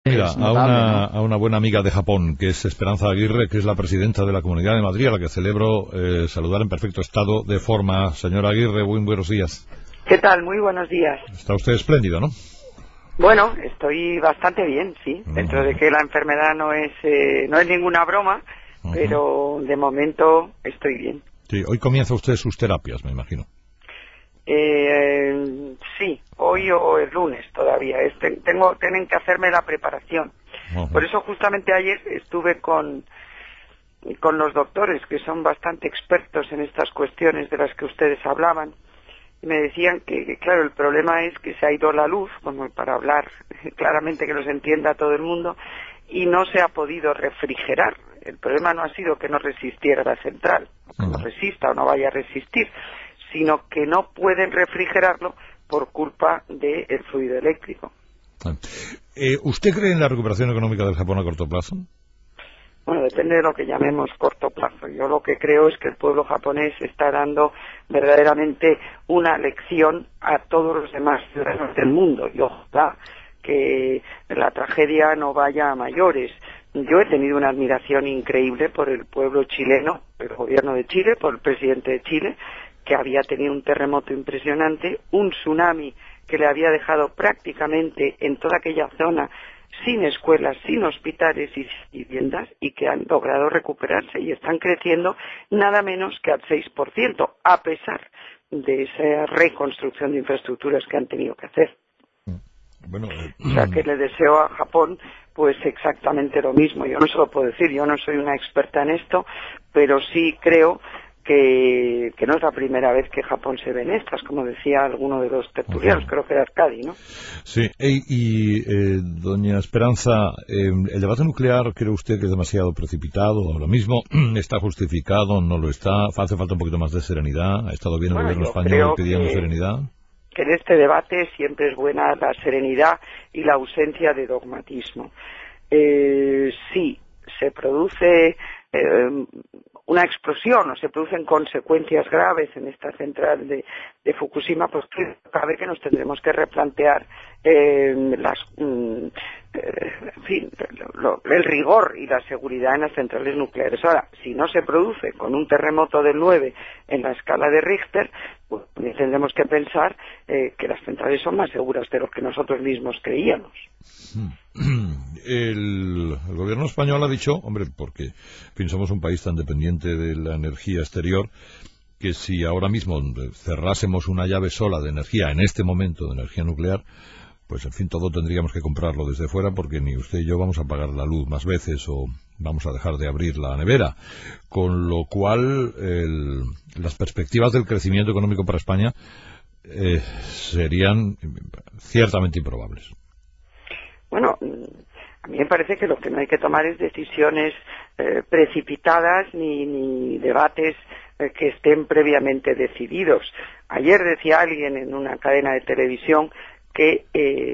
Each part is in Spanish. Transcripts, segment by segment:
Mira, es notable, ¿no? a una buena amiga de Japón, que es Esperanza Aguirre, que es la presidenta de la Comunidad de Madrid, a la que celebro saludar en perfecto estado de forma. Señora Aguirre, muy buenos días. ¿Qué tal? Muy buenos días. Está usted espléndida, ¿no? Bueno, estoy bastante bien, sí. Dentro de que la enfermedad no es ninguna broma, pero de momento estoy bien. Sí, hoy comienza usted sus terapias, me imagino. Sí, hoy o el lunes todavía. Tienen que hacerme la preparación. Por eso justamente ayer estuve con los doctores, que son bastante expertos en estas cuestiones de las que ustedes hablaban. Y me decían que, claro, el problema es que se ha ido la luz, como para hablar claramente que nos entienda todo el mundo, y no se ha podido refrigerar. El problema no ha sido que no resistiera la central, que no resista o no vaya a resistir, sino que no pueden refrigerarlo por culpa del fluido eléctrico. ¿Usted cree en la recuperación económica del Japón a corto plazo? Bueno, depende de lo que llamemos corto plazo. Yo lo que creo es que el pueblo japonés está dando verdaderamente una lección a todos los demás ciudadanos del mundo. Y ojalá que la tragedia no vaya a mayores. Yo he tenido una admiración increíble por el pueblo chileno, el gobierno de Chile, por el presidente de Chile, que había tenido un terremoto impresionante, un tsunami que le había dejado prácticamente en toda aquella zona sin escuelas, sin hospitales y sin viviendas, y que han logrado recuperarse y están creciendo nada menos que al 6%, a pesar de esa reconstrucción de infraestructuras que han tenido que hacer. Bueno, O sea, que le deseo a Japón pues exactamente lo mismo. Yo no se lo puedo decir, yo no soy una experta en esto, pero sí creo que no es la primera vez que Japón se ve en estas, como decía alguno de los tertulianos, creo que era Arcadi, ¿no? Sí, doña Esperanza, ¿el debate nuclear cree usted que es demasiado precipitado ahora mismo? ¿Está justificado? ¿No lo está? ¿Hace falta un poquito más de serenidad? ¿Ha estado bien el gobierno español pidiendo serenidad? Que en este debate siempre es buena la serenidad y la ausencia de dogmatismo. Sí, se produce una explosión o se producen consecuencias graves en esta central de Fukushima, pues cabe que nos tendremos que replantear el rigor y la seguridad en las centrales nucleares. Ahora, si no se produce con un terremoto del 9 en la escala de Richter, pues tendremos que pensar que las centrales son más seguras de lo que nosotros mismos creíamos. El gobierno español ha dicho, hombre, porque en fin, somos un país tan dependiente de la energía exterior, que si ahora mismo cerrásemos una llave sola de energía, en este momento de energía nuclear, pues en fin, todo tendríamos que comprarlo desde fuera, porque ni usted y yo vamos a pagar la luz más veces o vamos a dejar de abrir la nevera, con lo cual las perspectivas del crecimiento económico para España serían ciertamente improbables. Bueno, a mí me parece que lo que no hay que tomar es decisiones precipitadas ni debates que estén previamente decididos. Ayer decía alguien en una cadena de televisión que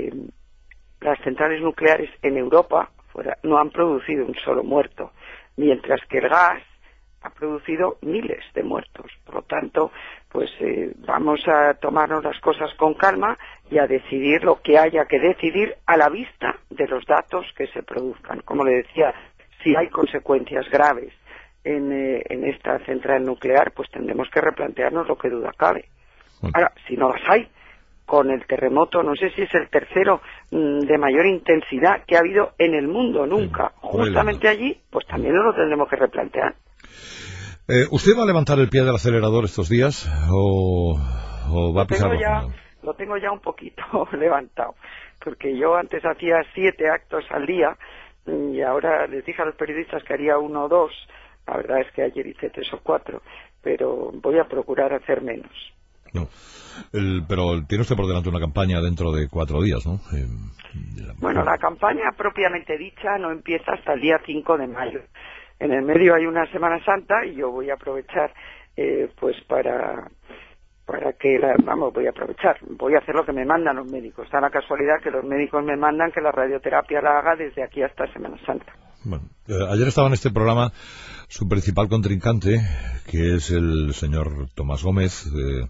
las centrales nucleares en Europa no han producido un solo muerto, mientras que el gas ha producido miles de muertos. Por lo tanto, pues vamos a tomarnos las cosas con calma y a decidir lo que haya que decidir a la vista de los datos que se produzcan. Como le decía, si hay consecuencias graves en esta central nuclear, pues tendremos que replantearnos lo que duda cabe. Ahora, si no las hay, con el terremoto, no sé si es el tercero de mayor intensidad que ha habido en el mundo nunca, justamente allí, pues también nos lo tendremos que replantear. ¿Usted va a levantar el pie del acelerador estos días o va a pisar? Lo tengo ya un poquito levantado, porque yo antes hacía 7 actos al día y ahora les dije a los periodistas que haría 1 o 2. La verdad es que ayer hice 3 o 4, pero voy a procurar hacer menos. No. Pero tiene usted por delante una campaña dentro de 4 días, ¿no? Bueno, la campaña propiamente dicha no empieza hasta el día 5 de mayo. En el medio hay una Semana Santa y yo voy a aprovechar pues para que voy a hacer lo que me mandan los médicos. Da la casualidad que los médicos me mandan que la radioterapia la haga desde aquí hasta Semana Santa. Bueno, ayer estaba en este programa su principal contrincante, que es el señor Tomás Gómez,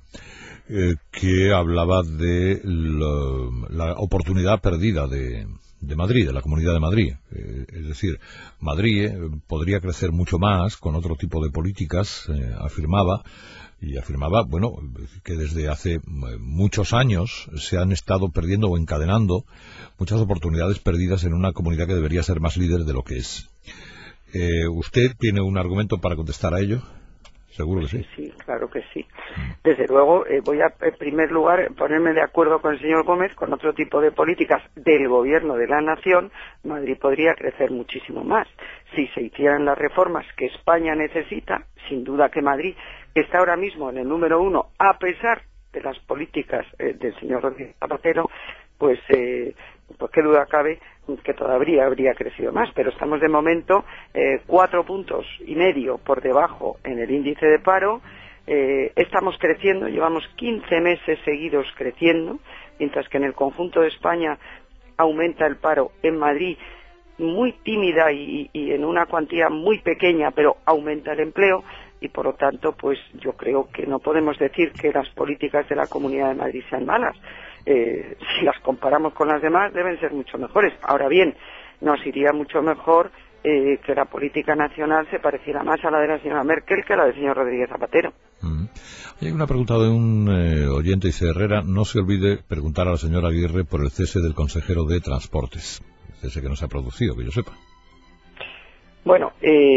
que hablaba de la oportunidad perdida de Madrid, de la Comunidad de Madrid. Es decir, Madrid podría crecer mucho más con otro tipo de políticas, afirmaba, bueno, que desde hace muchos años se han estado perdiendo o encadenando muchas oportunidades perdidas en una comunidad que debería ser más líder de lo que es. ¿Usted tiene un argumento para contestar a ello? Seguro que sí. Sí, claro que sí. Desde luego, voy a, en primer lugar, ponerme de acuerdo con el señor Gómez, con otro tipo de políticas del gobierno de la nación. Madrid podría crecer muchísimo más. Si se hicieran las reformas que España necesita, sin duda que Madrid, que está ahora mismo en el número 1, a pesar de las políticas del señor Rodríguez Zapatero, pues qué duda cabe que todavía habría crecido más, pero estamos de momento 4,5 puntos por debajo en el índice de paro. Estamos creciendo, llevamos 15 meses seguidos creciendo, mientras que en el conjunto de España aumenta el paro. En Madrid muy tímida y en una cuantía muy pequeña, pero aumenta el empleo. Y por lo tanto, pues yo creo que no podemos decir que las políticas de la Comunidad de Madrid sean malas. Si las comparamos con las demás, deben ser mucho mejores. Ahora bien, nos iría mucho mejor que la política nacional se pareciera más a la de la señora Merkel que a la del señor Rodríguez Zapatero. Hay una pregunta de un oyente, dice Herrera, no se olvide preguntar a la señora Aguirre por el cese del consejero de Transportes. Cese que no se ha producido, que yo sepa. Bueno,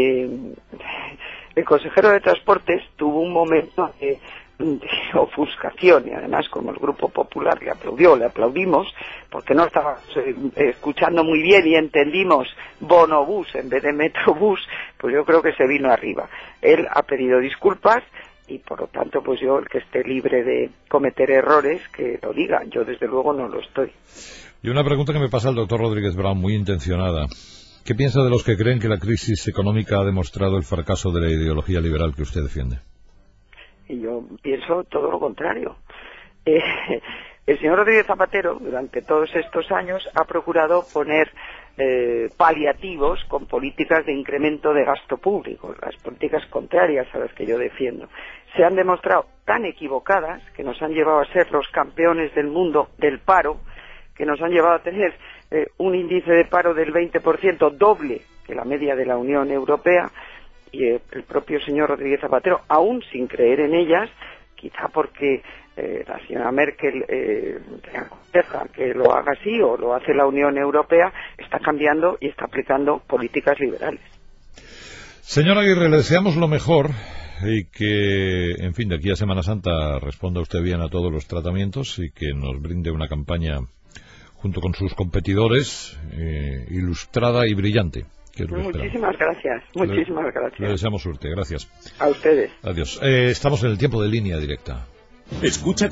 el consejero de Transportes tuvo un momento de ofuscación y además como el Grupo Popular le aplaudimos porque no estaba escuchando muy bien y entendimos bonobús en vez de metrobús, pues yo creo que se vino arriba. Él ha pedido disculpas y por lo tanto pues yo, el que esté libre de cometer errores, que lo diga. Yo desde luego no lo estoy. Y una pregunta que me pasa el doctor Rodríguez Brown, muy intencionada. ¿Qué piensa de los que creen que la crisis económica ha demostrado el fracaso de la ideología liberal que usted defiende? Y yo pienso todo lo contrario. El señor Rodríguez Zapatero, durante todos estos años, ha procurado poner paliativos con políticas de incremento de gasto público, las políticas contrarias a las que yo defiendo. Se han demostrado tan equivocadas que nos han llevado a ser los campeones del mundo del paro, que nos han llevado a tener un índice de paro del 20%, doble que la media de la Unión Europea, y el propio señor Rodríguez Zapatero, aún sin creer en ellas, quizá porque la señora Merkel le aconseja que lo haga así o lo hace la Unión Europea, está cambiando y está aplicando políticas liberales. Señora Aguirre, le deseamos lo mejor y que, en fin, de aquí a Semana Santa responda usted bien a todos los tratamientos y que nos brinde una campaña junto con sus competidores ilustrada y brillante. Muchísimas gracias, muchísimas gracias. Le deseamos suerte, gracias. A ustedes. Adiós. Estamos en el tiempo de Línea Directa. Escucha